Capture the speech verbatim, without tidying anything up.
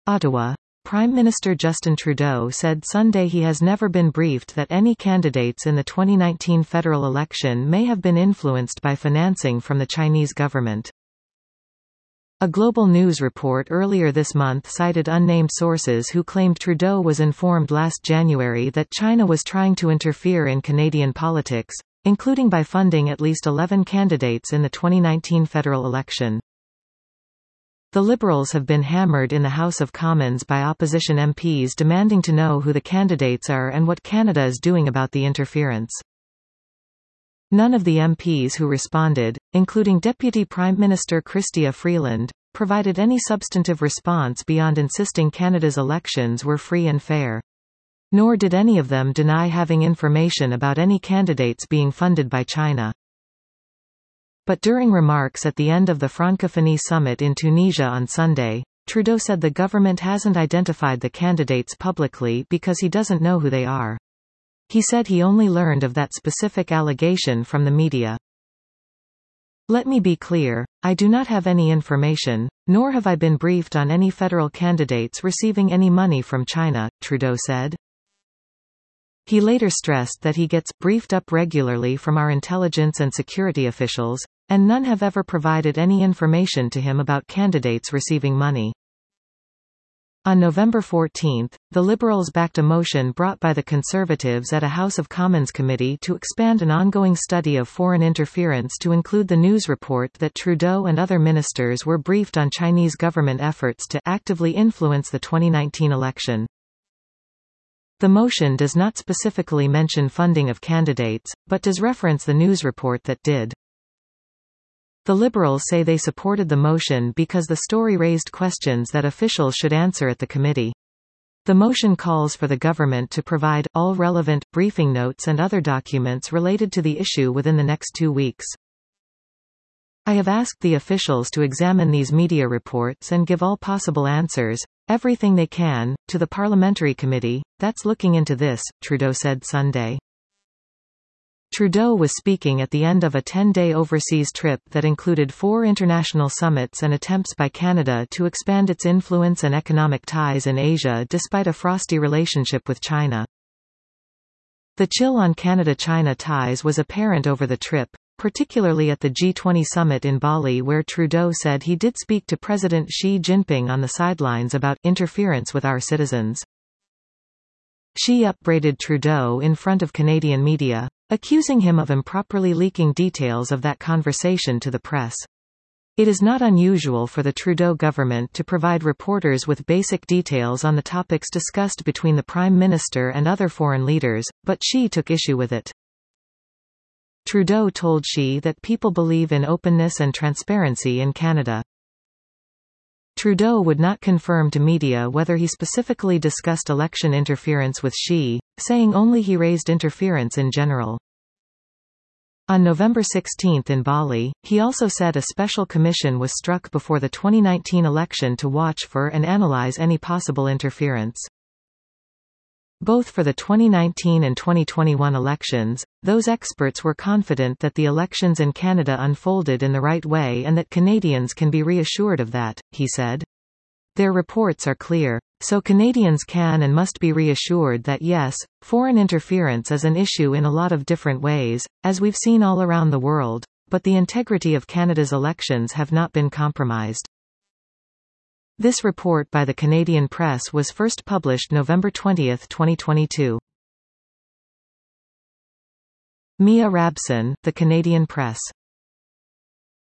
Ottawa. Prime Minister Justin Trudeau said Sunday he has never been briefed that any candidates in the twenty nineteen federal election may have been influenced by financing from the Chinese government. A Global News report earlier this month cited unnamed sources who claimed Trudeau was informed last January that China was trying to interfere in Canadian politics, including by funding at least eleven candidates in the twenty nineteen federal election. The Liberals have been hammered in the House of Commons by opposition M Ps demanding to know who the candidates are and what Canada is doing about the interference. None of the M Ps who responded, including Deputy Prime Minister Chrystia Freeland, provided any substantive response beyond insisting Canada's elections were free and fair. Nor did any of them deny having information about any candidates being funded by China. But during remarks at the end of the Francophonie summit in Tunisia on Sunday, Trudeau said the government hasn't identified the candidates publicly because he doesn't know who they are. He said he only learned of that specific allegation from the media. Let me be clear, I do not have any information, nor have I been briefed on any federal candidates receiving any money from China, Trudeau said. He later stressed that he gets briefed up regularly from our intelligence and security officials, and none have ever provided any information to him about candidates receiving money. On November fourteenth, the Liberals backed a motion brought by the Conservatives at a House of Commons committee to expand an ongoing study of foreign interference to include the news report that Trudeau and other ministers were briefed on Chinese government efforts to actively influence the twenty nineteen election. The motion does not specifically mention funding of candidates, but does reference the news report that did. The Liberals say they supported the motion because the story raised questions that officials should answer at the committee. The motion calls for the government to provide all relevant briefing notes and other documents related to the issue within the next two weeks. I have asked the officials to examine these media reports and give all possible answers, everything they can, to the parliamentary committee that's looking into this, Trudeau said Sunday. Trudeau was speaking at the end of a ten-day overseas trip that included four international summits and attempts by Canada to expand its influence and economic ties in Asia despite a frosty relationship with China. The chill on Canada-China ties was apparent over the trip, particularly at the G twenty summit in Bali, where Trudeau said he did speak to President Xi Jinping on the sidelines about interference with our citizens. Xi upbraided Trudeau in front of Canadian media, accusing him of improperly leaking details of that conversation to the press. It is not unusual for the Trudeau government to provide reporters with basic details on the topics discussed between the Prime Minister and other foreign leaders, but Xi took issue with it. Trudeau told Xi that people believe in openness and transparency in Canada. Trudeau would not confirm to media whether he specifically discussed election interference with Xi, saying only he raised interference in general. On November sixteenth in Bali, he also said a special commission was struck before the twenty nineteen election to watch for and analyze any possible interference. Both for the twenty nineteen and twenty twenty-one elections, those experts were confident that the elections in Canada unfolded in the right way and that Canadians can be reassured of that, he said. Their reports are clear, so Canadians can and must be reassured that yes, foreign interference is an issue in a lot of different ways, as we've seen all around the world, but the integrity of Canada's elections have not been compromised. This report by the Canadian Press was first published November twentieth, twenty twenty-two. Mia Rabson, The Canadian Press.